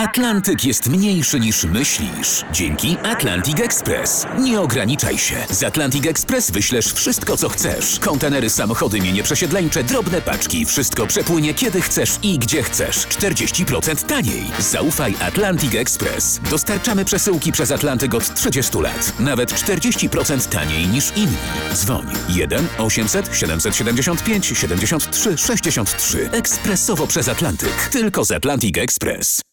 Atlantyk jest mniejszy niż myślisz. Dzięki Atlantic Express. Nie ograniczaj się. Z Atlantic Express wyślesz wszystko, co chcesz. Kontenery, samochody, mienie przesiedleńcze, drobne paczki. Wszystko przepłynie kiedy chcesz i gdzie chcesz. 40% taniej. Zaufaj Atlantic Express. Dostarczamy przesyłki przez Atlantyk od 30 lat. Nawet 40% taniej niż inni. Dzwoń 1 800 775 73 63. Ekspresowo przez Atlantyk. Tylko z Atlantic Express.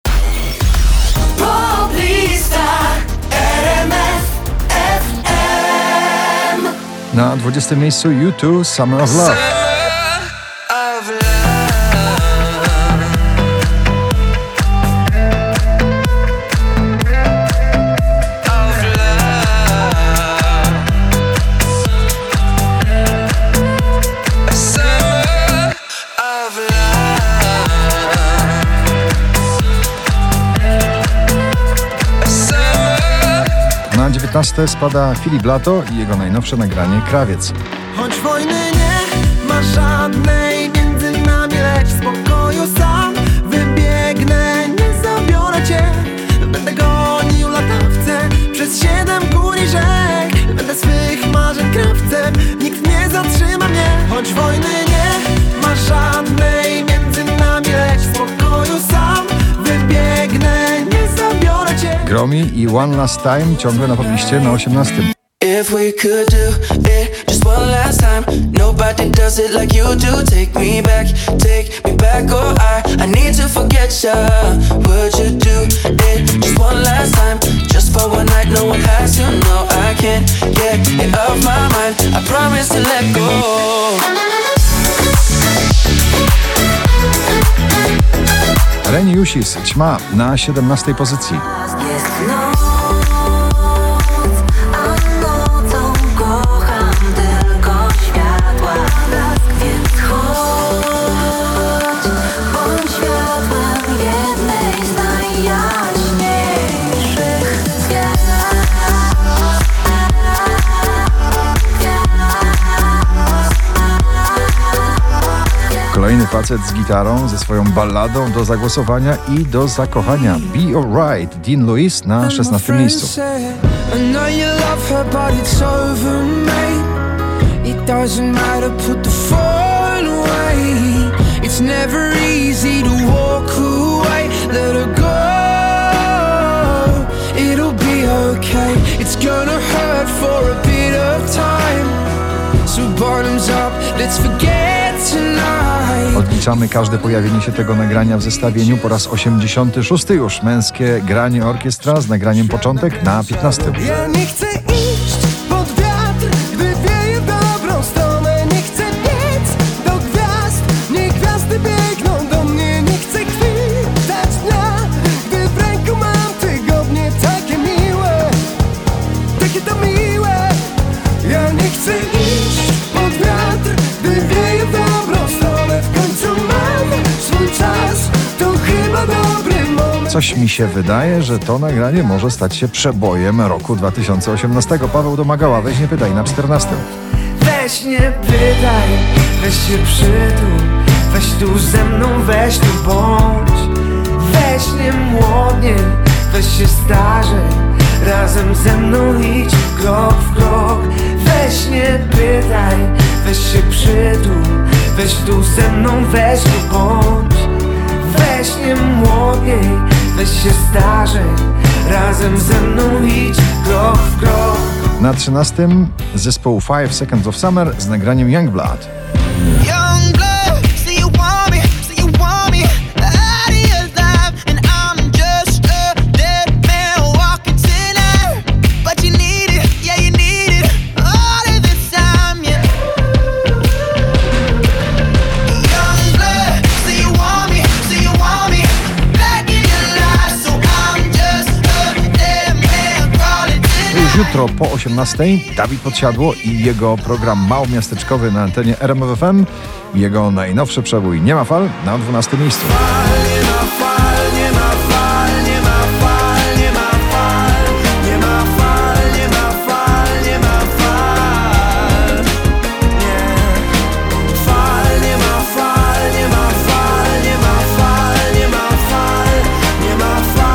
Na 20. miejscu U2 Summer of Love. Na 19. spada Filip Lato i jego najnowsze nagranie Krawiec. Choć wojny nie ma żadnej między nami, lecz w spokoju sam wybiegnę, nie zabiorę cię. Będę gonił latawcem przez 7 gór i rzek. Będę swych marzeń krawcem, nikt nie zatrzyma mnie. Choć wojny nie ma żadnej między nami, lecz w spokoju sam wybiegnę, nie zabiorę cię. Gromi i One Last Time ciągle na pobliście na 18. If we could do it just one last time, nobody does it like you do. Take me back, oh I need to forget ya. Would you do it just one last time, just for one night? No one has to know. I can't get it off my mind. I promise to let go. Reni Usis, Ćma na 17. pozycji. Kolejny facet z gitarą, ze swoją balladą do zagłosowania i do zakochania. Be Alright, Dean Lewis na 16. miejscu. Odliczamy każde pojawienie się tego nagrania w zestawieniu po raz 86. już. Męskie granie orkiestra z nagraniem Początek na 15. Ja nie chcę iść pod wiatr, gdy wieje w dobrą stronę. Nie chcę biec do gwiazd, niech gwiazdy biegną do mnie. Nie chcę kwitać dnia, gdy w ręku mam tygodnie. Takie miłe, takie to miłe. Ja nie chcę iść pod wiatr, gdy wieje w dobrą stronę. W końcu mam swój czas, to chyba dobry moment. Coś mi się wydaje, że to nagranie może stać się przebojem roku 2018. Paweł Domagała, weź nie pytaj, na 14. Weź nie pytaj, weź się przytul, weź tu ze mną, weź tu bądź. Weź nie młodnie, weź się starzej, razem ze mną idź krok w krok. Weź nie pytaj, weź się przytul, weź tu ze mną, weź tu bądź. Weź nie młodniej, weź się starzej, razem ze mną idź krok w krok. Na 13. zespoł 5 Seconds of Summer z nagraniem Youngblood. Jutro po 18 Dawid Podsiadło i jego program małomiasteczkowy na antenie RMF FM. Jego najnowszy przebój Nie ma fal na 12. miejscu. Nie ma fal.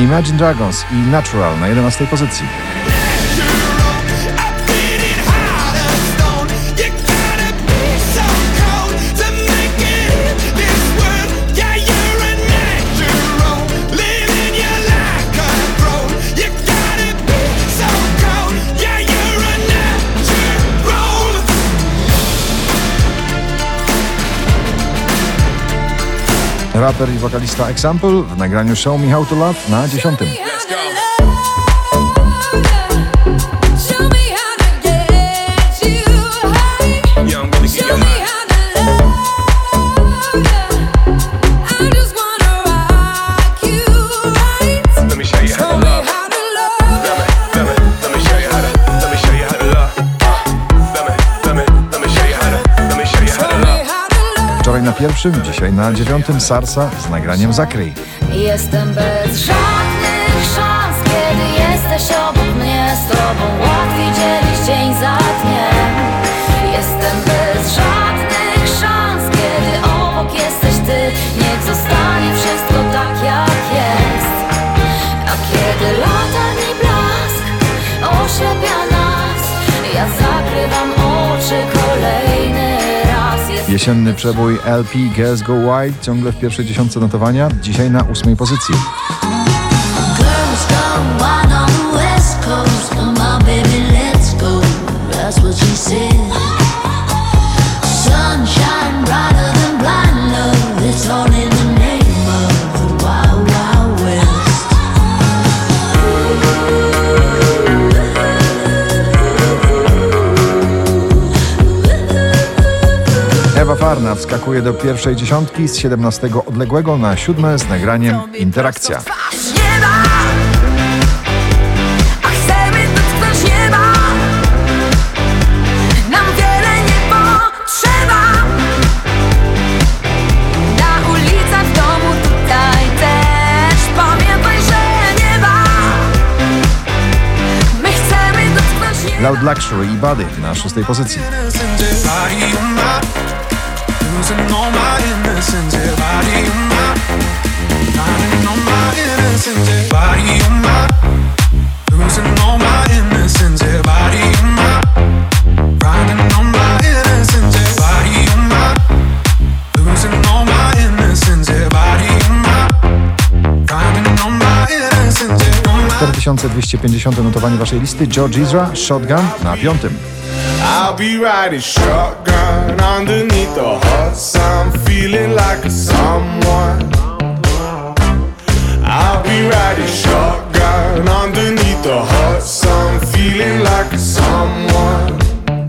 Imagine Dragons i Natural na 11 pozycji. Raper i wokalista Example w nagraniu Show Me How to Love na 10. Wczoraj na 1, dzisiaj na 9 Sarsa z nagraniem Zakryj. Jestem bez żadnych szans, kiedy jesteś obok mnie. Z tobą łatwiej dzielić dzień za dniem. Jestem bez żadnych szans, kiedy obok jesteś ty. Niech zostanie wszystko tak jak jest. A kiedy latarni blask oślepia nas, ja zakrywam oczy kolejny raz. Jesienny przebój LP Girls Go Wild ciągle w pierwszej 10 notowania, dzisiaj na 8 pozycji. Ewa Farna wskakuje do pierwszej 10 z 17 odległego na 7 z nagraniem Interakcja. Loud Luxury i Body na 6 pozycji. Cztery 4250 notowanie waszej listy. George Ezra, Shotgun na 5. I'll be riding shotgun underneath the hot sun, feeling like a someone. I'll be riding shotgun underneath the hot sun, feeling like a someone.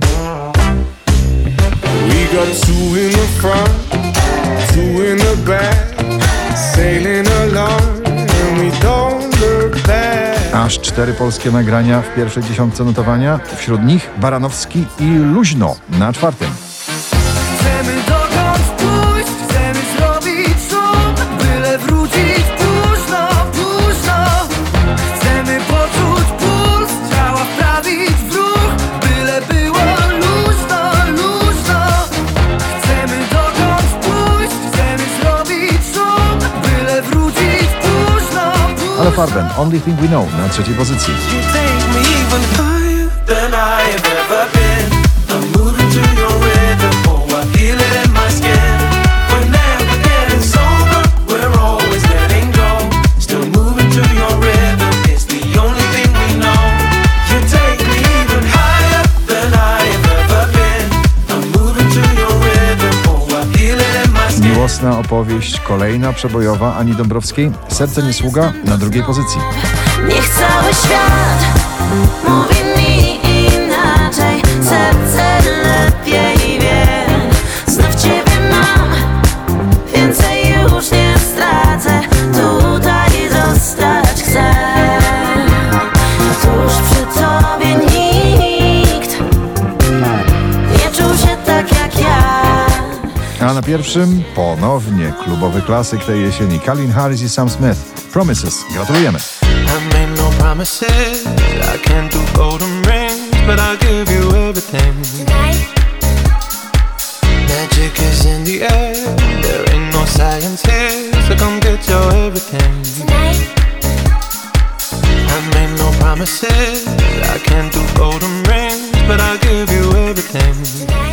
We got 2 in the front, 2 in the back, sailing along and we don't look back. Aż 4 polskie nagrania w pierwszej 10 notowania. Wśród nich Baranowski i Luźno na 4. Chcemy dokąd pójść, chcemy zrobić szum, byle wrócić późno, późno. Chcemy poczuć puls, ciała wprawić w ruch, byle było luźno, luźno. Chcemy dokąd pójść, chcemy zrobić szum, byle wrócić późno, późno. Ale Farben, Only Thing We Know na 3 pozycji. You take me even higher than I have ever been. I'm moving to your rhythm, oh I feel it in my skin. We're never getting sober, we're always letting go. Still moving to your rhythm, it's the only thing we know. You take me even higher than I have ever been. I'm moving to your rhythm, oh I feel it in my skin. Miłosna opowieść, kolejna przebojowa Ani Dąbrowskiej. Serce nie sługa na 2 pozycji. Niech cały świat mówi mi inaczej. Serce lepiej wie. Znów ciebie mam, więcej już nie stracę. Tutaj zostać chcę. Tuż przy tobie nikt nie czuł się tak jak ja. A na 1 ponownie klubowy klasyk tej jesieni. Calvin Harris i Sam Smith. Promises. Gratulujemy. I made no promises, I can't do golden rings, but I'll give you everything. Magic is in the air, there ain't no science here, so come get your everything. promises. I can't do golden rings, but I'll give you everything.